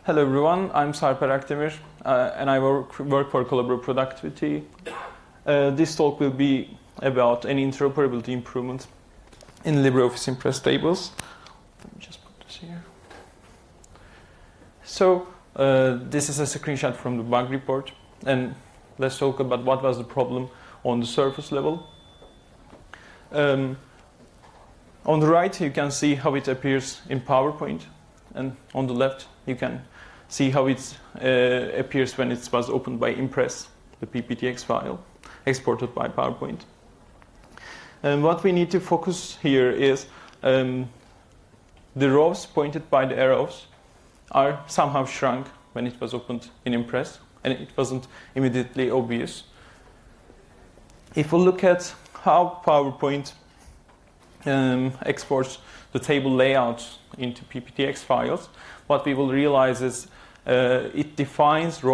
Hello everyone, I'm Sarper Akdemir and I work for Collabora Productivity. This talk will be about an interoperability improvement in LibreOffice Impress tables. Let me just put this here. So this is a screenshot from the bug report, and let's talk about what was the problem on the surface level. On the right you can see how it appears in PowerPoint, and on the left you can see how it appears when it was opened by Impress, the PPTX file exported by PowerPoint. And what we need to focus here is the rows pointed by the arrows are somehow shrunk when it was opened in Impress, and it wasn't immediately obvious. If we look at how PowerPoint exports the table layout into PPTX files, what we will realize is it defines rows